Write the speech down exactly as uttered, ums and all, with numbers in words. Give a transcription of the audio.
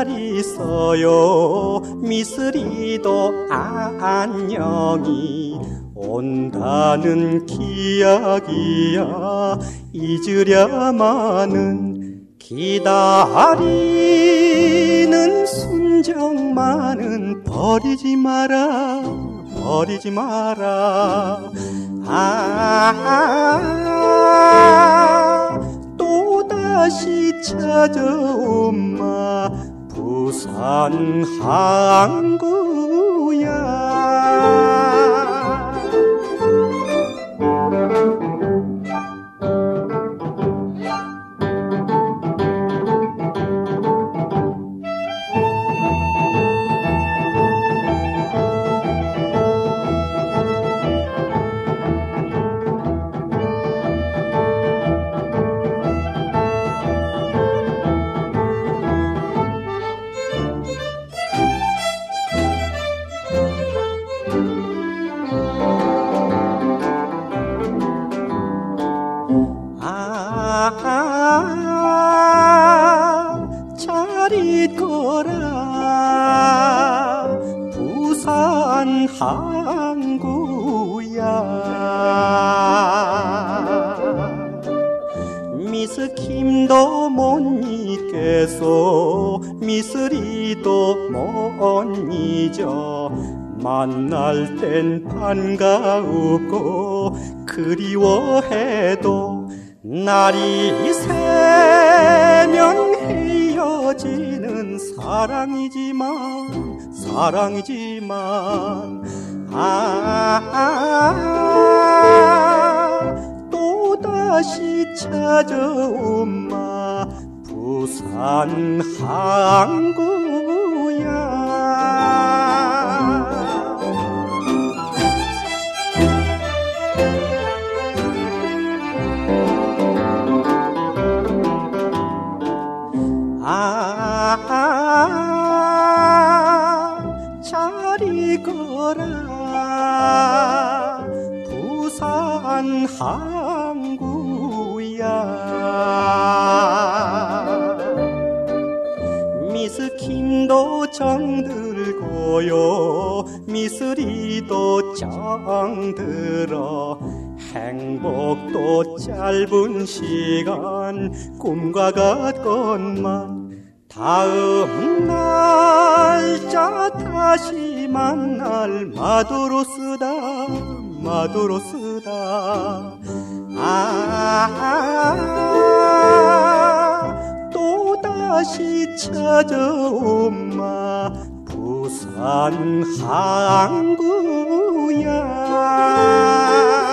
잘 있어요. 미쓰리도 안녕히 온다는 기약이야. 잊으려마는 기다리는 순정만은 버리지 마라, 버리지 마라. 아, 또다시 찾아온마 부산 항구야. 아, 잘 있거라 부산 항구야. 미스킴도 못 잊겠소. 미쓰리도 못 잊어. 만날 땐 반가우고 그리워해도 날이 새면 헤어지는 사랑이지만, 사랑이지만. 아, 아, 또다시 찾아온마 부산 항구야. 아, 잘 있거라 부산 항구야. 미스킴도 정들고요. 미쓰리도 정들어. 행복도 짧은 시간 꿈과 같건만 다음 날짜 다시 만날 마도로스다, 마도로스다. 아, 또다시 찾아온마 부산 항구야.